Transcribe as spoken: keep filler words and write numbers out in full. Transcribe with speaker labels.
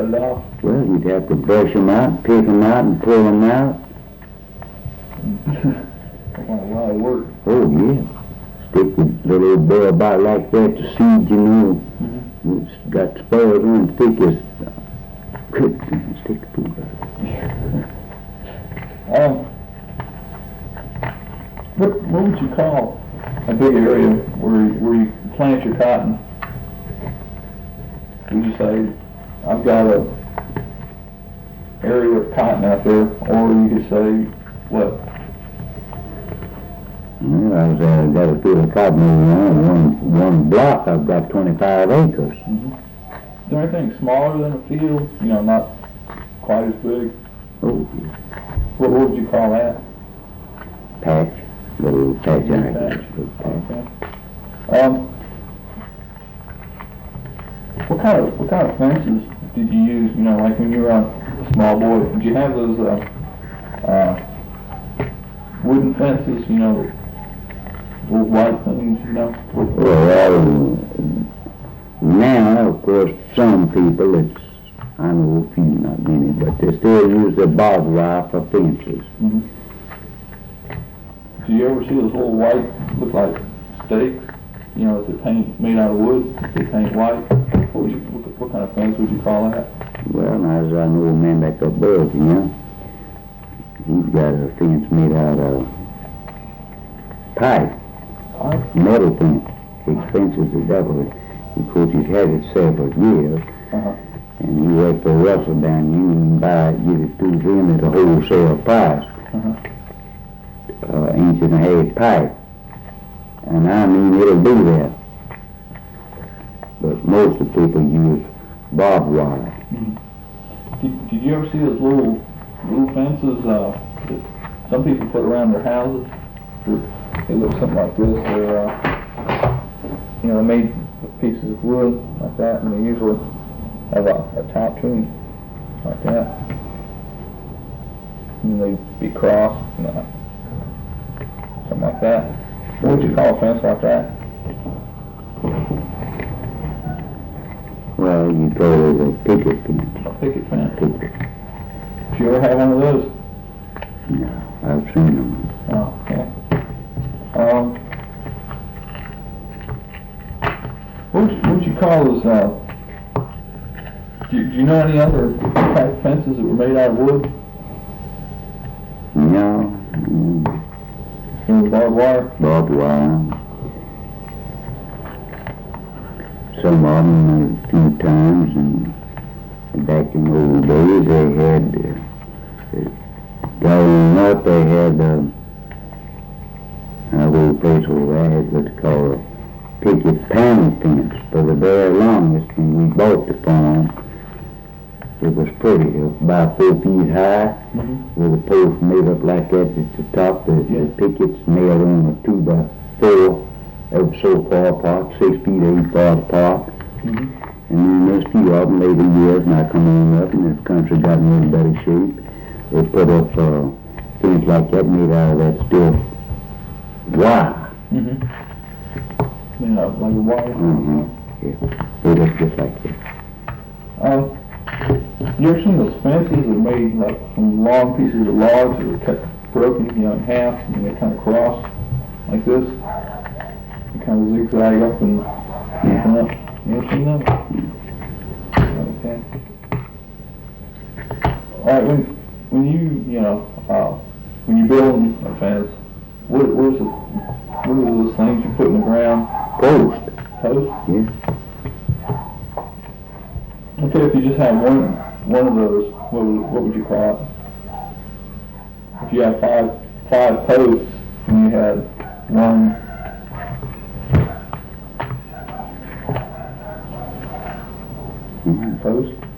Speaker 1: cut it off?
Speaker 2: Well, you'd have to brush them out, pick them out, and pull them out.
Speaker 1: That's a lot of work.
Speaker 2: Oh, yeah. Stick the little bell about like that, the seed, you know. Mm-hmm. It's got spurs on it, thick as could stick the food out.
Speaker 1: Um, what, what would you call a big area where, where you plant your cotton? Would you say, I've got a area of cotton out there, or you could say, what?
Speaker 2: Well, I was uh, got a field of cotton over one, one block, I've got twenty-five acres.
Speaker 1: Mm-hmm. Is there anything smaller than a field? You know, not quite as big?
Speaker 2: Oh, yeah.
Speaker 1: What, what would you call that?
Speaker 2: Patch. Little patch,
Speaker 1: Little
Speaker 2: I
Speaker 1: patch.
Speaker 2: guess. Little patch.
Speaker 1: Okay. Um, what kind of what kind of fences did you use? You know, like when you were a small boy, did you have those uh, uh, wooden fences? You know, little white things. You know.
Speaker 2: Well, now of course some people, it's I know a few, not many, but they still use the barbed wire for fences.
Speaker 1: Mm-hmm. Do you ever see those little white, look like stakes? You know, is it paint made out of wood? They paint white. What would you, what, what kind of fence would you call that?
Speaker 2: Well, as I know a man back above, you know, he's got a fence made out of pipe,
Speaker 1: Pipe?
Speaker 2: metal fence, expensive as the devil. Of course, he's had it several years.
Speaker 1: Uh-huh.
Speaker 2: And he worked for Russell down here, and you can buy it, get it through him at a wholesale price,
Speaker 1: Uh-huh.
Speaker 2: uh, inch and a half pipe. And I mean, it'll do that. But most of the people use barbed wire.
Speaker 1: Mm-hmm. Did, did you ever see those little little fences uh, that some people put around their houses? They look something like this. They're, uh, you know, they're made with pieces of wood like that, and they usually have a, a top to them like that. And they'd be crossed, you know, something like that. What would you call a fence like that?
Speaker 2: Well, you call it a picket fence.
Speaker 1: A picket fence.
Speaker 2: Picket.
Speaker 1: Did you ever have one of those?
Speaker 2: No, I've seen them.
Speaker 1: Oh, okay. Um, what would you, what would you call those, uh, do you, do you know any other type of fences that were made out of wood?
Speaker 2: No, mm,
Speaker 1: Any barbed wire?
Speaker 2: barbed wire. Some of them a few times, and back in the old days they had, uh, growing up they had, uh, our old place over there had what's called a picket panel fence for the very longest. When we bought the farm, it was pretty, it was about four feet high,
Speaker 1: Mm-hmm.
Speaker 2: with a post made up like that at the top, the, the pickets nailed on a two by four. They were so far apart, six feet, eight far apart.
Speaker 1: Mm-hmm.
Speaker 2: And then there's a few of them later years, and I come on up, and the country got in a little better shape. They put up uh, things like that made out of that stiff wire.
Speaker 1: Mm-hmm. Yeah, like a wire.
Speaker 2: Mm-hmm. Yeah, they look just like that.
Speaker 1: Um, you ever seen those fences that are made like from long pieces of logs that are cut, broken, you know, in half, and they kind of cross like this? They kind of zigzag up and
Speaker 2: Yeah.
Speaker 1: up. You ever seen them? Okay. All right. When when you you know uh, when you build a fence, what what is it? What are those things you put in the ground?
Speaker 2: Post.
Speaker 1: Post.
Speaker 2: Yeah.
Speaker 1: Okay. If you just had one one of those, what would what would you call it? If you had five five posts and you had one.
Speaker 2: Mm-hmm.
Speaker 1: Post.